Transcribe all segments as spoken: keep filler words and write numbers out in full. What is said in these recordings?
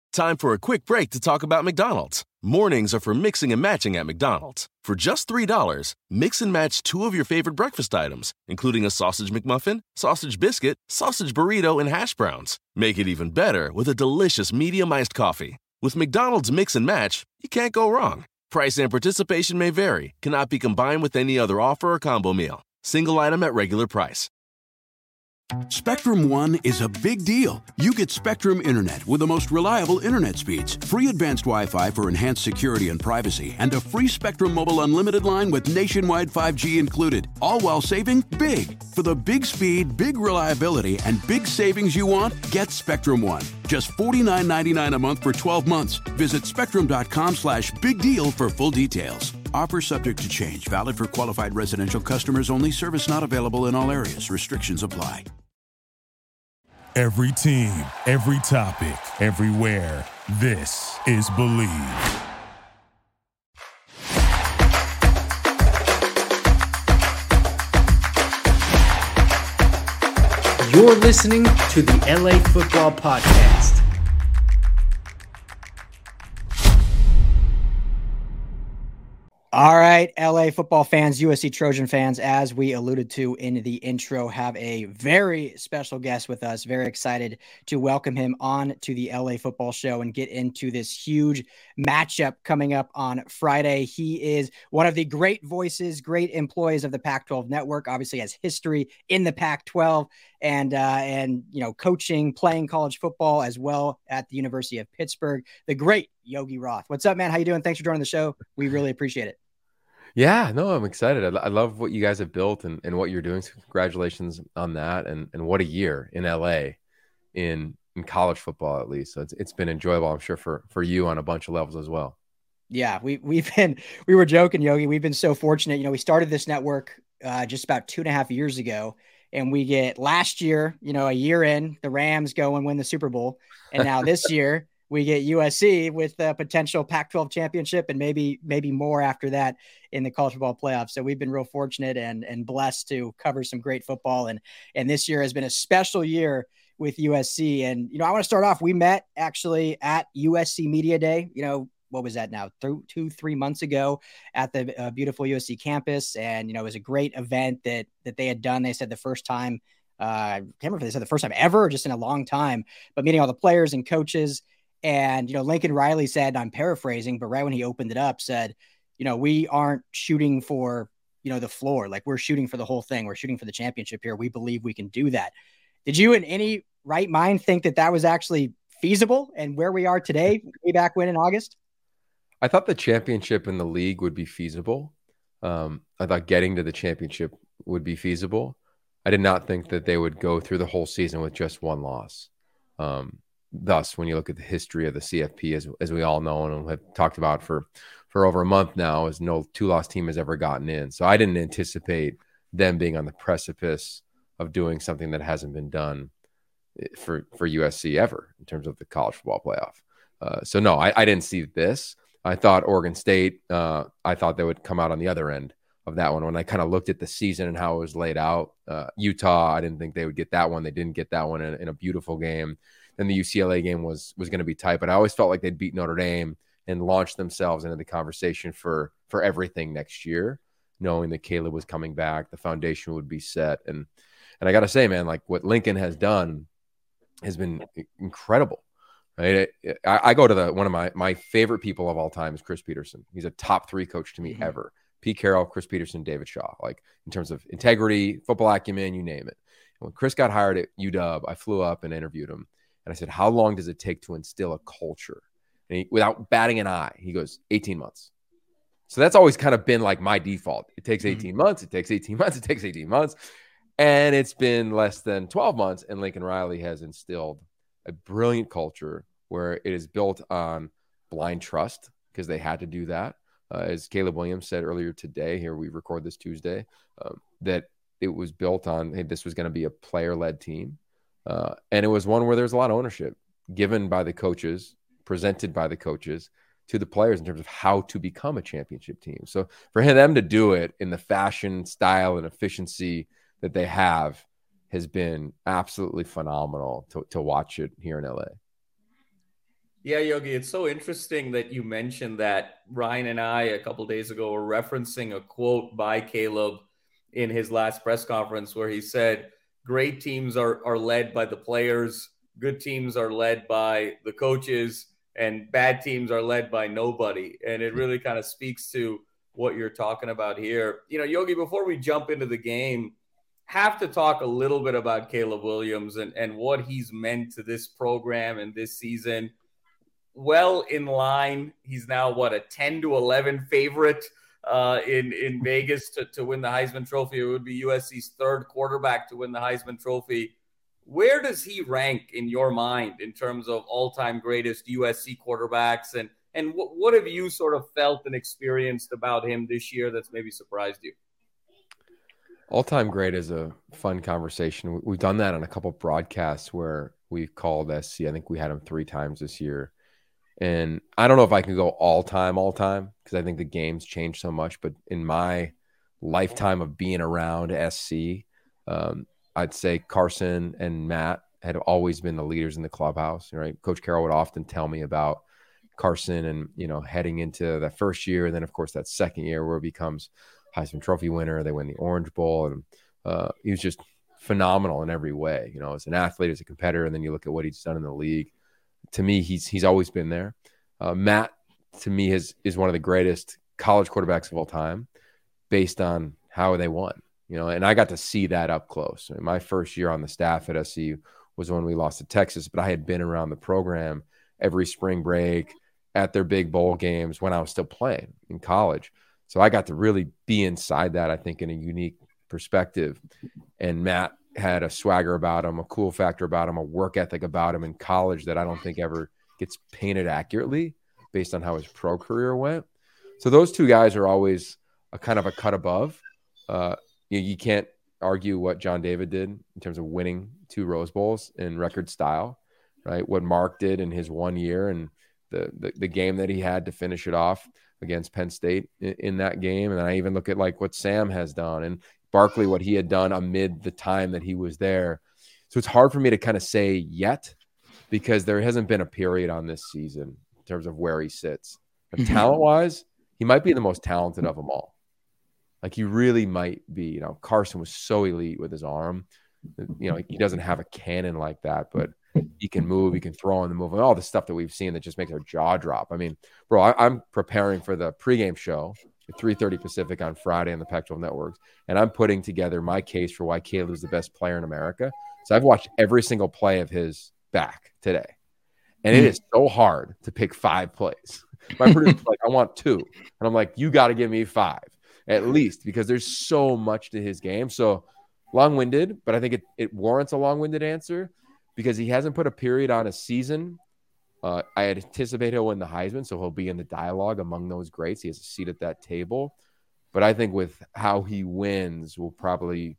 Time for a quick break to talk about McDonald's. Mornings are for mixing and matching at McDonald's. For just three dollars, mix and match two of your favorite breakfast items, including a sausage McMuffin, sausage biscuit, sausage burrito, and hash browns. Make it even better with a delicious medium iced coffee. With McDonald's Mix and Match, you can't go wrong. Price and participation may vary. Cannot be combined with any other offer or combo meal. Single item at regular price. Spectrum One is a big deal. You get Spectrum Internet with the most reliable internet speeds, free advanced Wi-Fi for enhanced security and privacy, and a free Spectrum Mobile Unlimited line with nationwide five G included, all while saving big. For the big speed, big reliability, and big savings you want, get Spectrum One. Just forty-nine ninety-nine a month for twelve months. Visit spectrum.com slash big deal for full details. Offer subject to change. Valid for qualified residential customers only. Service not available in all areas. Restrictions apply. Every team, every topic, everywhere. This is Believe. You're listening to the L A Football Podcast. All right, L A football fans, U S C Trojan fans, as we alluded to in the intro, have a very special guest with us. Very excited to welcome him on to the L A Football Show and get into this huge matchup coming up on Friday. He is one of the great voices, great employees of the Pac twelve network, obviously has history in the Pac twelve and, uh, and you know, coaching, playing college football as well at the University of Pittsburgh. The great Yogi Roth. What's up, man? How you doing? Thanks for joining the show. We really appreciate it. Yeah, no, I'm excited. I, I love what you guys have built and, and what you're doing. So congratulations on that. And and what a year in L A in in college football, at least. So it's it's been enjoyable, I'm sure, for for you on a bunch of levels as well. Yeah, we we've been we were joking, Yogi. We've been so fortunate. You know, we started this network uh, just about two and a half years ago, and we get last year, you know, a year in, the Rams go and win the Super Bowl, and now this year we get U S C with a potential Pac twelve championship and maybe maybe more after that in the college football playoffs. So we've been real fortunate and and blessed to cover some great football. And and this year has been a special year with U S C. And, you know, I want to start off. We met actually at U S C Media Day, you know, what was that now? Th- two, three months ago at the uh, beautiful U S C campus. And, you know, it was a great event that that they had done. They said the first time, uh, I can't remember if they said the first time ever or just in a long time, but meeting all the players and coaches. And, you know, Lincoln Riley said, I'm paraphrasing, but right when he opened it up said, you know, we aren't shooting for, you know, the floor. Like, we're shooting for the whole thing. We're shooting for the championship here. We believe we can do that. Did you in any right mind think that that was actually feasible and where we are today, way back when in August? I thought the championship in the league would be feasible. Um, I thought getting to the championship would be feasible. I did not think that they would go through the whole season with just one loss. Um, Thus, when you look at the history of the C F P, as as we all know and have talked about for, for over a month now, is no two-loss team has ever gotten in. So I didn't anticipate them being on the precipice of doing something that hasn't been done for, for U S C ever in terms of the college football playoff. Uh, so, no, I, I didn't see this. I thought Oregon State, uh, I thought they would come out on the other end of that one. When I kind of looked at the season and how it was laid out, uh, Utah, I didn't think they would get that one. They didn't get that one in, in a beautiful game. And the U C L A game was was going to be tight, but I always felt like they'd beat Notre Dame and launch themselves into the conversation for for everything next year, knowing that Caleb was coming back, the foundation would be set. And and I got to say, man, like what Lincoln has done has been incredible, right? I, I go to the one of my my favorite people of all time is Chris Peterson. He's a top three coach to me mm-hmm. ever. Pete Carroll, Chris Peterson, David Shaw, like in terms of integrity, football acumen, you name it. And when Chris got hired at U W, I flew up and interviewed him. And I said, how long does it take to instill a culture? And he, without batting an eye, he goes, eighteen months. So that's always kind of been like my default. It takes eighteen mm-hmm. months. It takes eighteen months. It takes eighteen months. And it's been less than twelve months. And Lincoln Riley has instilled a brilliant culture where it is built on blind trust because they had to do that. Uh, as Caleb Williams said earlier today, here we record this Tuesday, um, that it was built on, hey, this was going to be a player-led team. Uh, and it was one where there's a lot of ownership given by the coaches, presented by the coaches to the players in terms of how to become a championship team. So for them to do it in the fashion, style, and efficiency that they have has been absolutely phenomenal to, to watch it here in L A. Yeah, Yogi, it's so interesting that you mentioned that. Ryan and I, a couple days ago, were referencing a quote by Caleb in his last press conference where he said, great teams are, are led by the players, good teams are led by the coaches, and bad teams are led by nobody. And it really kind of speaks to what you're talking about here. You know, Yogi, before we jump into the game, have to talk a little bit about Caleb Williams and, and what he's meant to this program and this season. Well in line. He's now, what, a ten to eleven favorite uh, in, in Vegas to, to win the Heisman Trophy. It would be U S C's third quarterback to win the Heisman Trophy. Where does he rank in your mind in terms of all-time greatest U S C quarterbacks? And, and what, what have you sort of felt and experienced about him this year that's maybe surprised you? All-time great is a fun conversation. We've done that on a couple broadcasts where we've called S C. I think we had him three times this year. And I don't know if I can go all time, all time, because I think the game's changed so much. But in my lifetime of being around S C, um, I'd say Carson and Matt had always been the leaders in the clubhouse, right? Coach Carroll would often tell me about Carson and, you know, heading into that first year. And then, of course, that second year where it becomes Heisman Trophy winner. They win the Orange Bowl. And uh, he was just phenomenal in every way, you know, as an athlete, as a competitor. And then you look at what he's done in the league. To me, he's he's always been there. Uh, Matt, to me, is is one of the greatest college quarterbacks of all time, based on how they won. You know, and I got to see that up close. I mean, my first year on the staff at S C U was when we lost to Texas, but I had been around the program every spring break at their big bowl games when I was still playing in college. So I got to really be inside that, I think, in a unique perspective. And Matt had a swagger about him, a cool factor about him, a work ethic about him in college that I don't think ever gets painted accurately based on how his pro career went. So those two guys are always a kind of a cut above. Uh, you, you can't argue what John David did in terms of winning two Rose Bowls in record style, right? What Mark did in his one year and the, the, the game that he had to finish it off against Penn State in, in that game. And then I even look at like what Sam has done and Barkley, what he had done amid the time that he was there. So it's hard for me to kind of say yet because there hasn't been a period on this season in terms of where he sits. But mm-hmm. talent-wise, he might be the most talented of them all. Like he really might be. You know, Carson was so elite with his arm. You know, he doesn't have a cannon like that, but he can move, he can throw on the move, and all the stuff that we've seen that just makes our jaw drop. I mean, bro, I, I'm preparing for the pregame show at three thirty Pacific on Friday on the Pac twelve networks, and I'm putting together my case for why Caleb is the best player in America. So I've watched every single play of his back today, and it is so hard to pick five plays. My producer's like, I want two, and I'm like, you got to give me five at least because there's so much to his game. So long-winded, but I think it, it warrants a long-winded answer because he hasn't put a period on a season. Uh, I anticipate he'll win the Heisman, so he'll be in the dialogue among those greats. He has a seat at that table. But I think with how he wins will probably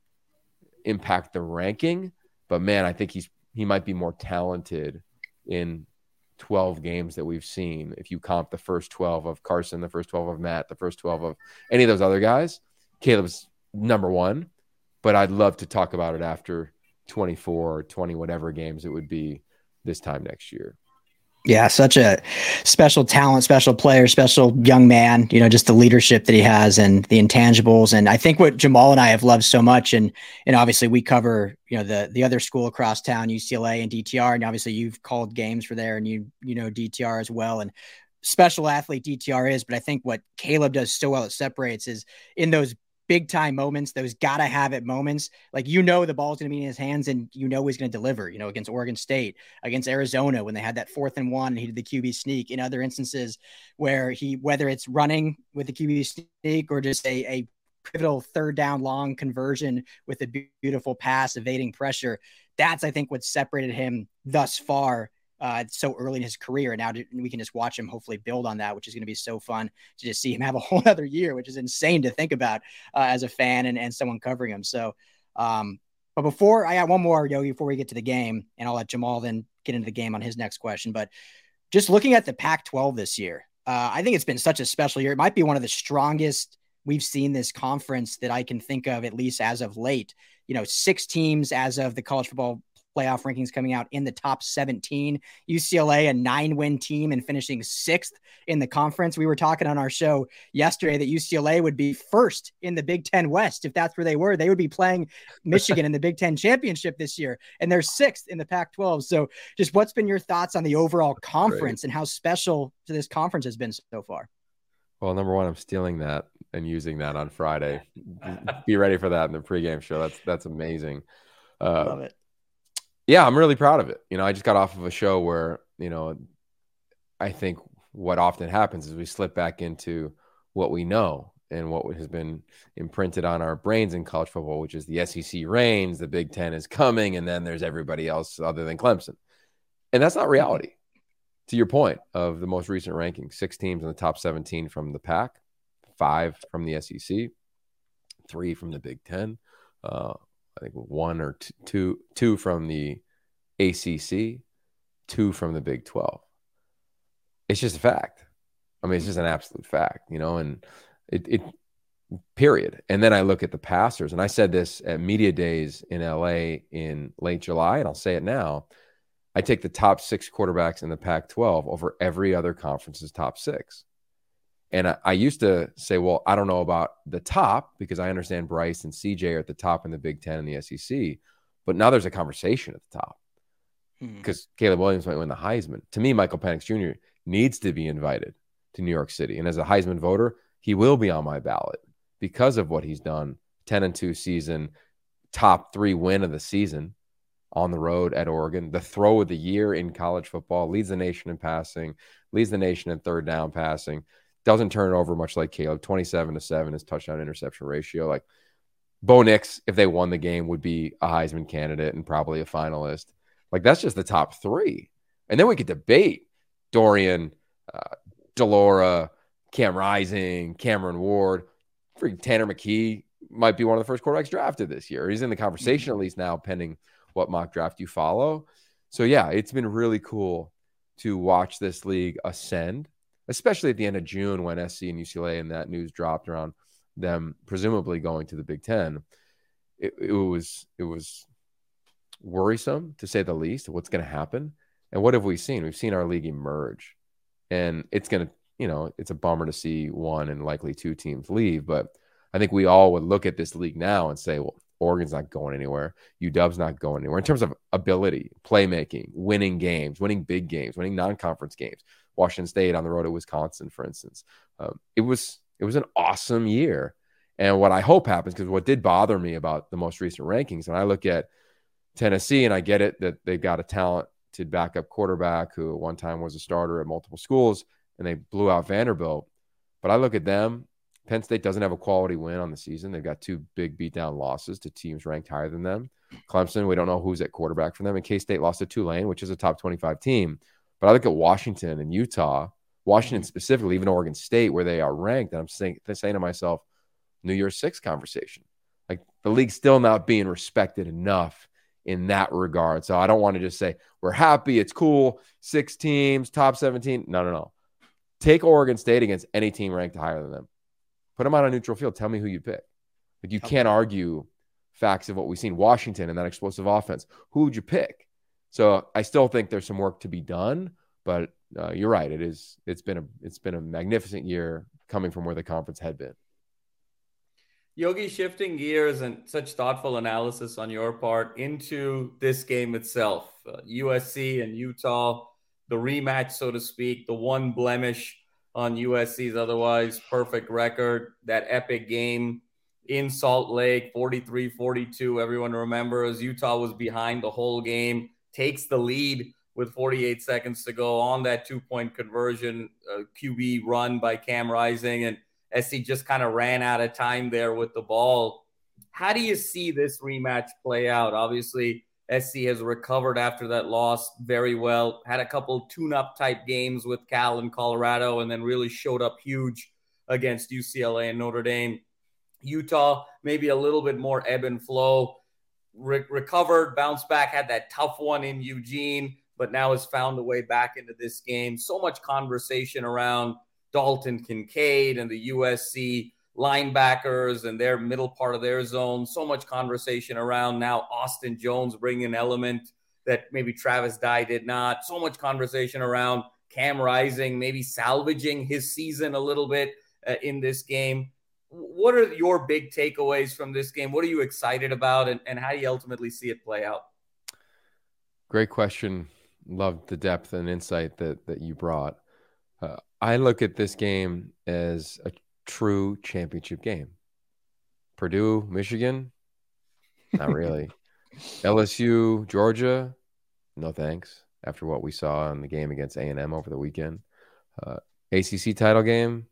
impact the ranking. But, man, I think he's he might be more talented in twelve games that we've seen. If you comp the first twelve of Carson, the first twelve of Matt, the first twelve of any of those other guys, Caleb's number one. But I'd love to talk about it after twenty-four or twenty whatever games it would be this time next year. Yeah, such a special talent, special player, special young man, you know, just the leadership that he has and the intangibles. And I think what Jamal and I have loved so much, and and obviously we cover, you know, the the other school across town, U C L A and D T R, and obviously you've called games for there and you, you know, D T R as well. And special athlete D T R is, but I think what Caleb does so well, it separates is in those big time moments, those gotta have it moments. Like, you know, the ball's going to be in his hands and you know, he's going to deliver, you know, against Oregon State, against Arizona, when they had that fourth and one, and he did the Q B sneak. In other instances where he, whether it's running with the Q B sneak or just a, a pivotal third down long conversion with a beautiful pass, evading pressure, that's, I think, what separated him thus far Uh, so early in his career. And now we can just watch him hopefully build on that, which is going to be so fun to just see him have a whole other year, which is insane to think about uh, as a fan and, and someone covering him. So, um, but before I got one more, Yogi, before we get to the game, and I'll let Jamal then get into the game on his next question. But just looking at the Pac twelve this year, uh, I think it's been such a special year. It might be one of the strongest we've seen this conference that I can think of, at least as of late. You know, six teams as of the college football playoff rankings coming out in the top seventeen. U C L A, a nine-win team and finishing sixth in the conference. We were talking on our show yesterday that U C L A would be first in the Big Ten West. If that's where they were, they would be playing Michigan in the Big Ten championship this year, and they're sixth in the Pac twelve. So just what's been your thoughts on the overall conference and how special to this conference has been so far? Well, number one, I'm stealing that and using that on Friday. Be ready for that in the pregame show. That's that's amazing. Uh, Love it. Yeah, I'm really proud of it. You know, I just got off of a show where, you know, I think what often happens is we slip back into what we know and what has been imprinted on our brains in college football, which is the S E C reigns, the Big Ten is coming, and then there's everybody else other than Clemson. And that's not reality. To your point of the most recent ranking, six teams in the top seventeen from the Pac, five from the S E C, three from the Big Ten, uh, I think one or t- two, two from the A C C, two from the Big twelve. It's just a fact. I mean, it's just an absolute fact, you know, and it, it period. And then I look at the passers, and I said this at Media Days in L A in late July, and I'll say it now. I take the top six quarterbacks in the Pac twelve over every other conference's top six. And I, I used to say, well, I don't know about the top because I understand Bryce and C J are at the top in the Big Ten and the S E C. But now there's a conversation at the top because hmm. Caleb Williams might win the Heisman. To me, Michael Penix Junior needs to be invited to New York City. And as a Heisman voter, he will be on my ballot because of what he's done. ten and two season, top three win of the season on the road at Oregon, the throw of the year in college football, leads the nation in passing, leads the nation in third down passing, doesn't turn it over much like Caleb, twenty-seven to seven is touchdown interception ratio. Like Bo Nix, if they won the game, would be a Heisman candidate and probably a finalist. Like that's just the top three. And then we could debate Dorian, uh, Delora, Cam Rising, Cameron Ward, freaking Tanner McKee might be one of the first quarterbacks drafted this year. He's in the conversation at least now, pending what mock draft you follow. So yeah, it's been really cool to watch this league ascend, especially at the end of June when S C and U C L A and that news dropped around them presumably going to the Big Ten. It, it was it was worrisome to say the least what's going to happen. And what have we seen? We've seen our league emerge, and it's going to, you know, it's a bummer to see one and likely two teams leave, but I think we all would look at this league now and say, well, Oregon's not going anywhere. U W's not going anywhere in terms of ability, playmaking, winning games, winning big games, winning non-conference games. Washington State on the road at Wisconsin, for instance. Um, it was it was an awesome year. And what I hope happens, because what did bother me about the most recent rankings, and I look at Tennessee, and I get it that they've got a talented backup quarterback who at one time was a starter at multiple schools, and they blew out Vanderbilt. But I look at them. Penn State doesn't have a quality win on the season. They've got two big beatdown losses to teams ranked higher than them. Clemson, we don't know who's at quarterback for them. And K-State lost to Tulane, which is a top twenty-five team. But I look at Washington and Utah, Washington specifically, even Oregon State, where they are ranked. And I'm saying, saying to myself, New Year's Six conversation. Like the league's still not being respected enough in that regard. So I don't want to just say, we're happy, it's cool, six teams, top seventeen. No, no, no. Take Oregon State against any team ranked higher than them. Put them on a neutral field. Tell me who you pick. Like you okay. can't argue facts of what we've seen. Washington and that explosive offense. Who would you pick? So I still think there's some work to be done, but uh, you're right. It is. It's been a. It's been a magnificent year coming from where the conference had been. Yogi, shifting gears and such thoughtful analysis on your part into this game itself, uh, U S C and Utah, the rematch, so to speak, the one blemish on U S C's otherwise perfect record, that epic game in Salt Lake, forty-three forty-two. Everyone remembers Utah was behind the whole game, takes the lead with forty-eight seconds to go on that two-point conversion, uh, Q B run by Cam Rising, and S C just kind of ran out of time there with the ball. How do you see this rematch play out? Obviously, S C has recovered after that loss very well, had a couple tune-up type games with Cal and Colorado, and then really showed up huge against U C L A and Notre Dame. Utah, maybe a little bit more ebb and flow, Re- recovered, bounced back, had that tough one in Eugene, but now has found a way back into this game. So much conversation around Dalton Kincaid and the U S C linebackers and their middle part of their zone. So much conversation around now Austin Jones bringing an element that maybe Travis Dye did not. So much conversation around Cam Rising, maybe salvaging his season a little bit uh, in this game. What are your big takeaways from this game? What are you excited about, and, and how do you ultimately see it play out? Great question. Loved the depth and insight that that you brought. Uh, I look at this game as a true championship game. Purdue, Michigan, not really. L S U, Georgia, no thanks. After what we saw in the game against A and M over the weekend. Uh, A C C title game,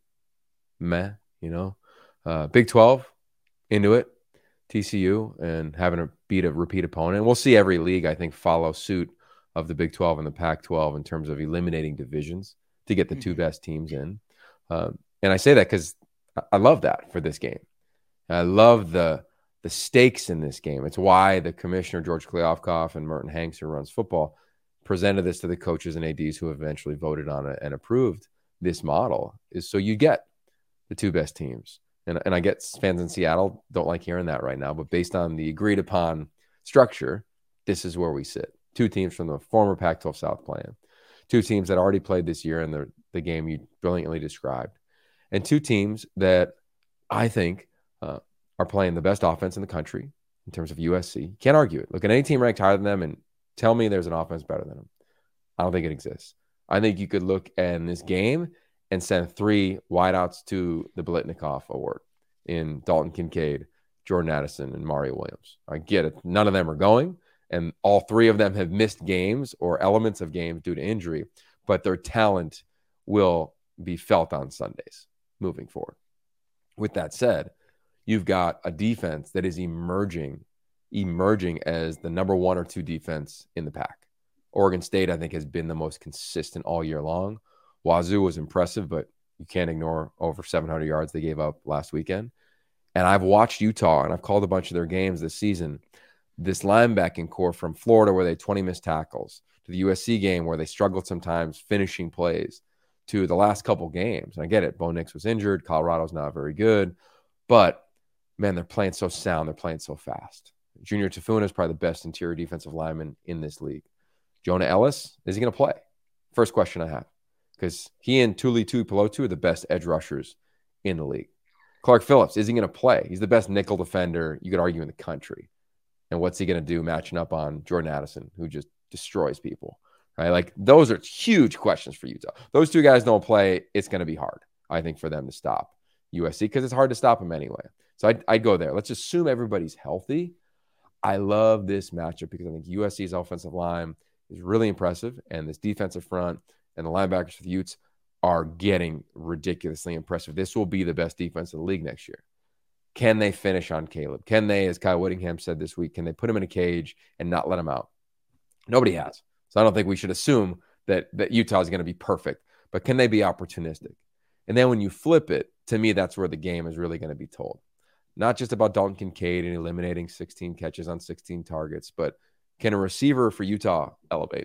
meh, you know. Uh, Big twelve, into it. T C U and having to beat a repeat opponent. We'll see every league, I think, follow suit of the Big twelve and the Pac twelve in terms of eliminating divisions to get the two best teams in. Um, and I say that because I love that for this game. I love the the stakes in this game. It's why the commissioner, George Kliavkoff, and Merton Hanks, who runs football, presented this to the coaches and A Ds who eventually voted on it and approved this model, is so you get the two best teams. And, and I get fans in Seattle don't like hearing that right now, but based on the agreed upon structure, this is where we sit. Two teams from the former Pac twelve South playing. Two teams that already played this year in the, the game you brilliantly described. And two teams that I think uh, are playing the best offense in the country in terms of U S C. Can't argue it. Look at any team ranked higher than them and tell me there's an offense better than them. I don't think it exists. I think you could look in this game and send three wideouts to the Biletnikoff Award in Dalton Kincaid, Jordan Addison, and Mario Williams. I get it. None of them are going, and all three of them have missed games or elements of games due to injury, but their talent will be felt on Sundays moving forward. With that said, you've got a defense that is emerging, emerging as the number one or two defense in the pack. Oregon State, I think, has been the most consistent all year long. Wazoo was impressive, but you can't ignore over seven hundred yards they gave up last weekend. And I've watched Utah, and I've called a bunch of their games this season. This linebacking core from Florida, where they had twenty missed tackles, to the U S C game where they struggled sometimes finishing plays, to the last couple games. And I get it. Bo Nix was injured. Colorado's not very good. But, man, they're playing so sound. They're playing so fast. Junior Tafuna is probably the best interior defensive lineman in this league. Jonah Ellis, is he going to play? First question I have. Because he and Tuli Tuipulotu are the best edge rushers in the league. Clark Phillips, is he going to play? He's the best nickel defender, you could argue, in the country. And what's he going to do matching up on Jordan Addison, who just destroys people? Right? Like, those are huge questions for Utah. Those two guys don't play, it's going to be hard, I think, for them to stop U S C, because it's hard to stop them anyway. So I'd, I'd go there. Let's assume everybody's healthy. I love this matchup because I think U S C's offensive line is really impressive, and this defensive front and the linebackers for the Utes are getting ridiculously impressive. This will be the best defense in the league next year. Can they finish on Caleb? Can they, as Kyle Whittingham said this week, can they put him in a cage and not let him out? Nobody has. So I don't think we should assume that, that Utah is going to be perfect, but can they be opportunistic? And then when you flip it, to me, that's where the game is really going to be told. Not just about Dalton Kincaid and eliminating sixteen catches on sixteen targets, but can a receiver for Utah elevate?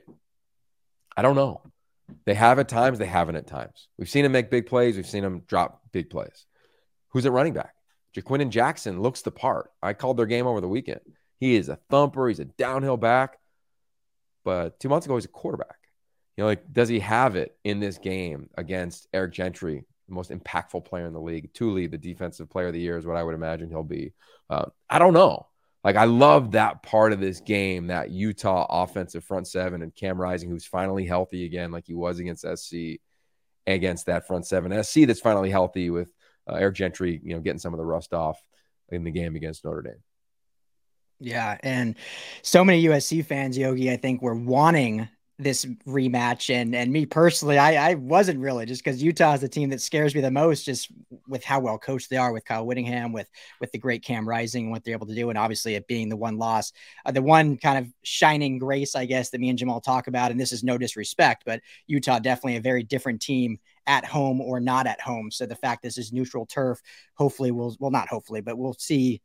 I don't know. They have at times, they haven't at times. We've seen him make big plays. We've seen him drop big plays. Who's at running back? Jaquindon Jackson looks the part. I called their game over the weekend. He is a thumper. He's a downhill back. But two months ago, he's a quarterback. You know, like, does he have it in this game against Eric Gentry, the most impactful player in the league? Tuli, the defensive player of the year, is what I would imagine he'll be. Uh, I don't know. Like, I love that part of this game, that Utah offensive front seven and Cam Rising, who's finally healthy again, like he was against S C, against that front seven. S C that's finally healthy with uh, Eric Gentry, you know, getting some of the rust off in the game against Notre Dame. Yeah, and so many U S C fans, Yogi, I think, were wanting this rematch, and and me personally, I, I wasn't really, just because Utah is the team that scares me the most, just with how well coached they are, with Kyle Whittingham, with with the great Cam Rising and what they're able to do, and obviously it being the one loss, uh, the one kind of shining grace, I guess, that me and Jamal talk about. And this is no disrespect, but Utah definitely a very different team at home or not at home. So the fact this is neutral turf, hopefully we'll well not hopefully, but we'll see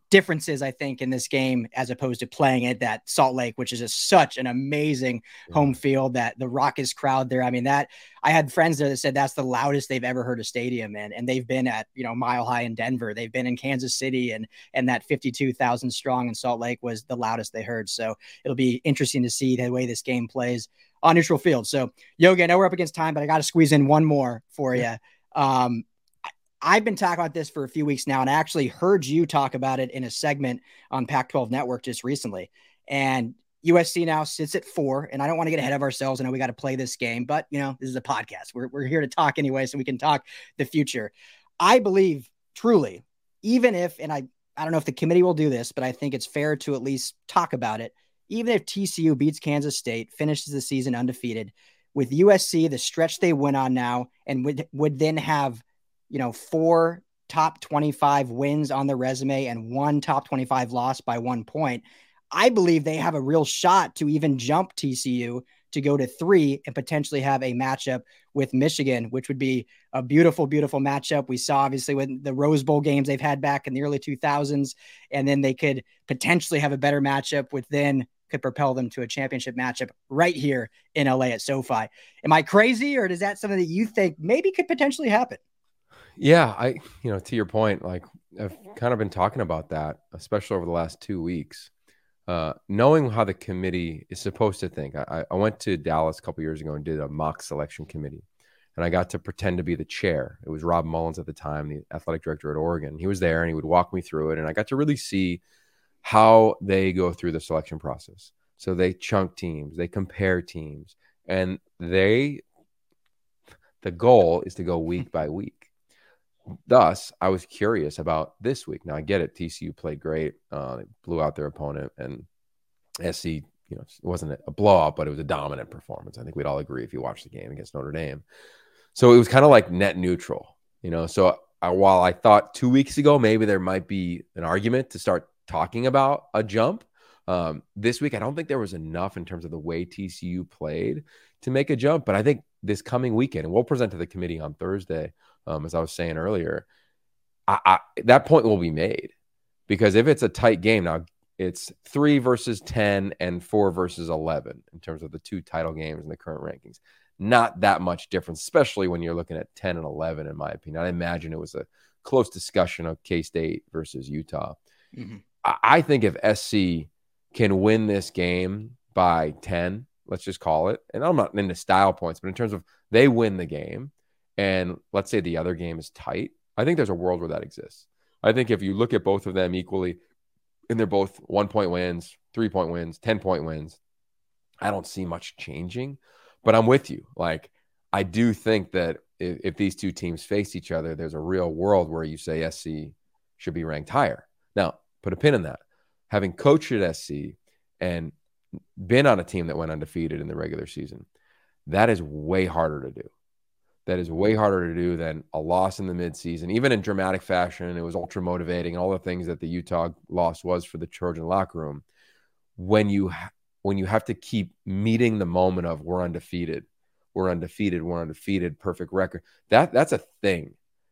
differences, I think, in this game as opposed to playing at that Salt Lake, which is just such an amazing yeah. home field, that the raucous crowd there. I mean, that I had friends there that said that's the loudest they've ever heard a stadium in. And they've been at, you know, Mile High in Denver. They've been in Kansas City, and, and that fifty-two thousand strong in Salt Lake was the loudest they heard. So it'll be interesting to see the way this game plays on neutral field. So Yogi, I know we're up against time, but I got to squeeze in one more for you. Um, I've been talking about this for a few weeks now, and I actually heard you talk about it in a segment on Pac twelve Network just recently. And U S C now sits at four, and I don't want to get ahead of ourselves. I know we got to play this game, but you know, this is a podcast. We're, we're here to talk anyway, so we can talk the future. I believe truly, even if, and I, I don't know if the committee will do this, but I think it's fair to at least talk about it. Even if T C U beats Kansas State, finishes the season undefeated, with U S C, the stretch they went on now, and would, would then have, you know, four top twenty-five wins on their resume and one top twenty-five loss by one point, I believe they have a real shot to even jump T C U to go to three and potentially have a matchup with Michigan, which would be a beautiful, beautiful matchup. We saw obviously with the Rose Bowl games they've had back in the early two thousands, and then they could potentially have a better matchup with then could propel them to a championship matchup right here in L A at SoFi. Am I crazy, or is that something that you think maybe could potentially happen? Yeah, I, you know, to your point, like I've kind of been talking about that, especially over the last two weeks, uh, knowing how the committee is supposed to think. I, I went to Dallas a couple years ago and did a mock selection committee, and I got to pretend to be the chair. It was Rob Mullins at the time, the athletic director at Oregon. He was there and he would walk me through it, and I got to really see how they go through the selection process. So they chunk teams, they compare teams, and they, the goal is to go week by week. Thus, I was curious about this week. Now, I get it. T C U played great. Uh, they blew out their opponent. And S C, you know, it wasn't a blowout, but it was a dominant performance. I think we'd all agree if you watched the game against Notre Dame. So it was kind of like net neutral, you know. So I, while I thought two weeks ago maybe there might be an argument to start talking about a jump, um, this week I don't think there was enough in terms of the way T C U played to make a jump. But I think this coming weekend, and we'll present to the committee on Thursday, Um, as I was saying earlier, I, I, that point will be made, because if it's a tight game now, it's three versus ten and four versus eleven in terms of the two title games in the current rankings. Not that much difference, especially when you're looking at ten and eleven, in my opinion. I imagine it was a close discussion of K-State versus Utah. Mm-hmm. I, I think if S C can win this game by ten, let's just call it, and I'm not into style points, but in terms of they win the game, and let's say the other game is tight, I think there's a world where that exists. I think if you look at both of them equally, and they're both one-point wins, three-point wins, ten-point wins, I don't see much changing. But I'm with you. Like, I do think that if, if these two teams face each other, there's a real world where you say S C should be ranked higher. Now, put a pin in that. Having coached at S C and been on a team that went undefeated in the regular season, that is way harder to do. That is way harder to do than a loss in the midseason, even in dramatic fashion. It was ultra motivating, all the things that the Utah loss was for the Trojan locker room. When you ha- when you have to keep meeting the moment of we're undefeated, we're undefeated, we're undefeated, perfect record, that that's a thing.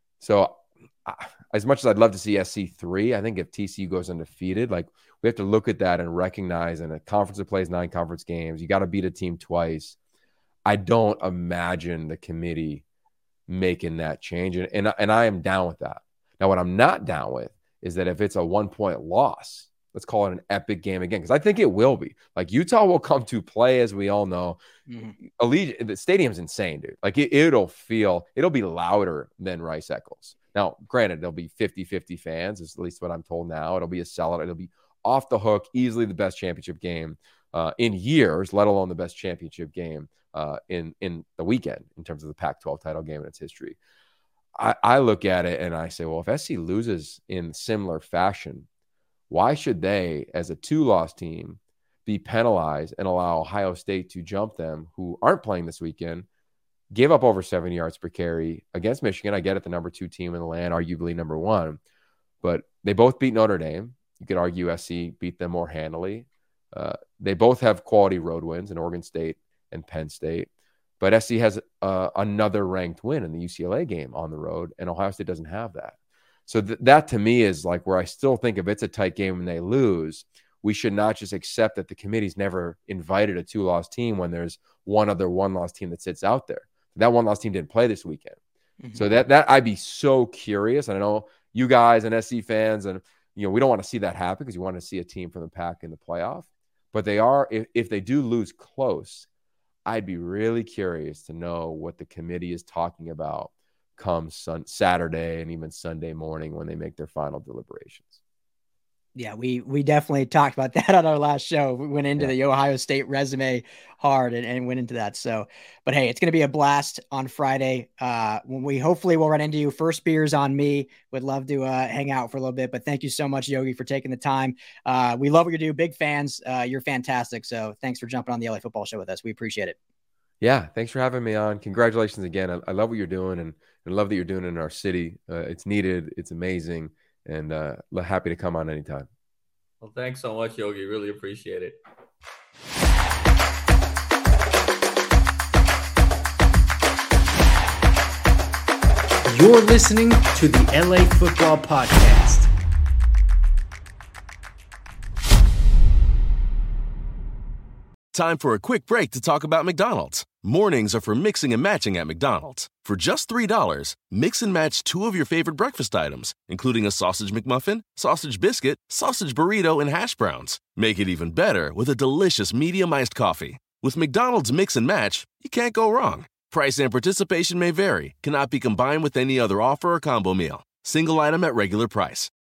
So uh, as much as I'd love to see S C three, I think if T C U goes undefeated, like we have to look at that and recognize in a conference that plays nine conference games, you got to beat a team twice. I don't imagine the committee making that change. And, and, and I am down with that. Now, what I'm not down with is that if it's a one-point loss, let's call it an epic game again, because I think it will be. Like, Utah will come to play, as we all know. Mm-hmm. Allegiant, the stadium's insane, dude. Like, it, it'll feel, it'll be louder than Rice Eccles. Now, granted, there'll be fifty-fifty fans, is at least what I'm told now. It'll be a sellout. It'll be off the hook, easily the best championship game uh, in years, let alone the best championship game Uh, in in the weekend in terms of the Pac twelve title game in its history. I, I look at it and I say, well, if S C loses in similar fashion, why should they, as a two-loss team, be penalized and allow Ohio State to jump them, who aren't playing this weekend, gave up over seven yards per carry against Michigan? I get it, the number two team in the land, arguably number one, but they both beat Notre Dame. You could argue S C beat them more handily. Uh, they both have quality road wins in Oregon State and Penn State, but S C has uh, another ranked win in the U C L A game on the road, and Ohio State doesn't have that. So th- that to me is like where I still think if it's a tight game and they lose, we should not just accept that the committee's never invited a two-loss team when there's one other one-loss team that sits out there. That one-loss team didn't play this weekend. Mm-hmm. So that that I'd be so curious. And I know you guys and S C fans, and you know, we don't want to see that happen because you want to see a team from the Pac in the playoff. But they are, if, if they do lose close, I'd be really curious to know what the committee is talking about come sun, Saturday and even Sunday morning when they make their final deliberations. Yeah, we we definitely talked about that on our last show. We went into yeah. the Ohio State resume hard and, and went into that. So, but hey, it's going to be a blast on Friday. Uh, when we hopefully will run into you. First beers on me. Would love to uh, hang out for a little bit. But thank you so much, Yogi, for taking the time. Uh, we love what you do. Big fans. Uh, you're fantastic. So thanks for jumping on the L A Football Show with us. We appreciate it. Yeah, thanks for having me on. Congratulations again. I, I love what you're doing, and I love that you're doing it in our city. Uh, it's needed. It's amazing, and uh, happy to come on anytime. Well, thanks so much, Yogi. Really appreciate it. You're listening to the L A Football Podcast. Time for a quick break to talk about McDonald's. Mornings are for mixing and matching at McDonald's. For just three dollars, mix and match two of your favorite breakfast items, including a sausage McMuffin, sausage biscuit, sausage burrito, and hash browns. Make it even better with a delicious medium iced coffee. With McDonald's Mix and Match, you can't go wrong. Price and participation may vary, cannot be combined with any other offer or combo meal. Single item at regular price.